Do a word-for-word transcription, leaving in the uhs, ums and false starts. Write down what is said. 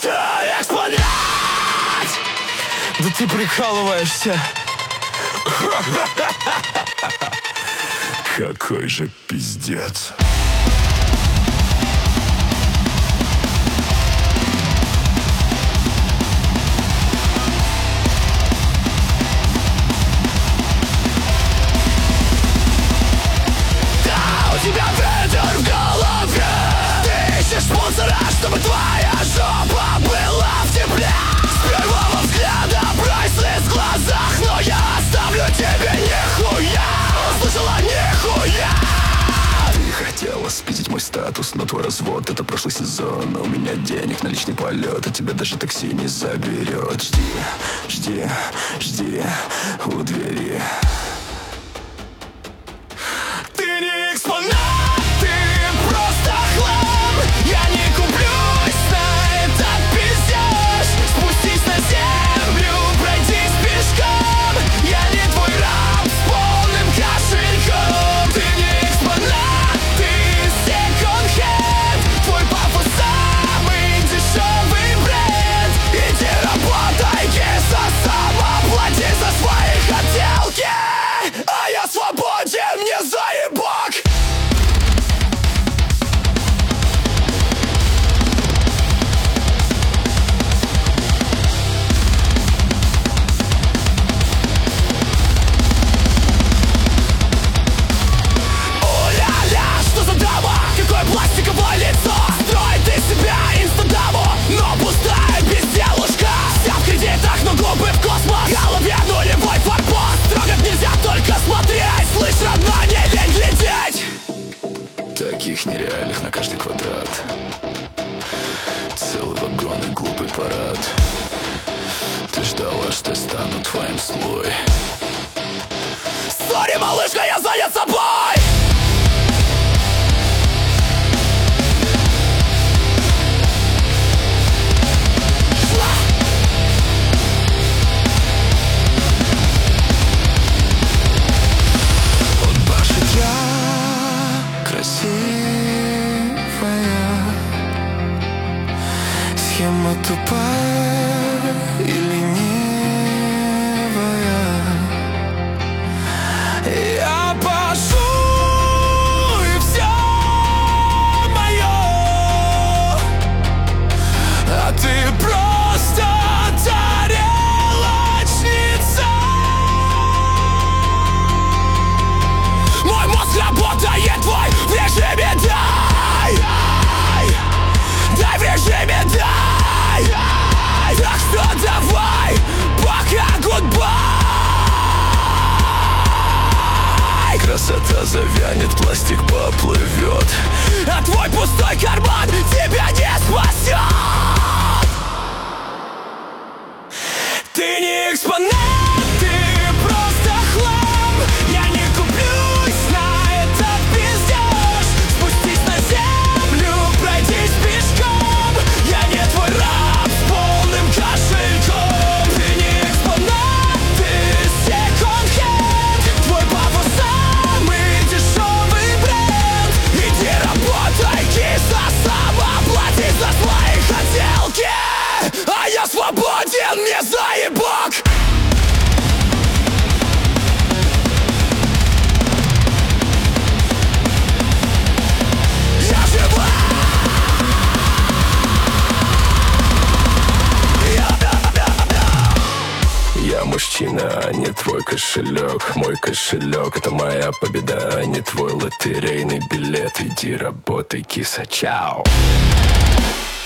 экспонат! Да ты прикалываешься. Какой же пиздец. Да, у тебя ветер в голове. Ты ищешь спонсора, чтобы твоя жопа была в тепле. С первого взгляда прайслес в глазах, но я оставлю тебе нихуя. Услышала нихуя. Ты хотела спиздить мой статус, но твой развод — это прошлый сезон. У меня денег на личный полет, а тебя даже такси не заберет. Жди, жди, жди у двери. Ты не экспонат, ты просто хлам. Я не куплюсь на этот пиздеж. Спустись на землю, пройдись пешком. Я не твой раб с полным кошельком. Ты не экспонат, ты секонд-хенд. Твой пафос самый дешевый бренд. Иди работай, киса, сама плати за свои хотелки. А я свободен, мне заебок. О-ля-ля, что за драма? Какое пластиковое лицо? Строит из себя инстадаму, но пустая безделушка. Вся в кредитах, но губы в космос. В голове нулевой форпост. Трогать нельзя, только смотреть. Слышь, родная, не лень глядеть. Таких нереальных на каждый квадрат. Целый вагон и глупый парад. Ты ждала, что я стану твоим слой. Сори, малышка, я занят собой. Красивая, схема тупая и ленивая. Я пошу, и все мое, а ты просто тарелочница. Мой мозг работает, твой в режиме дай. Дай в режиме дай. Так что давай, пока гудбай. Красота завянет, пластик поплывет. А твой пустой карман тебя не спасет. Ты не экспонат, ты просто хлам. Я не куплюсь на этот пиздеж. Спустись на землю, пройдись пешком. Я не твой раб с полным кошельком. Ты не экспонат, ты секонд-хенд. Твой папа самый дешевый бренд. Иди работай, киса, сама плати за свои хотелки. А я свободен, мне заебок. Я жива. Я мужчина, а не твой кошелек. Мой кошелек — это моя победа, а не твой лотерейный билет. Иди работай, киса, чао.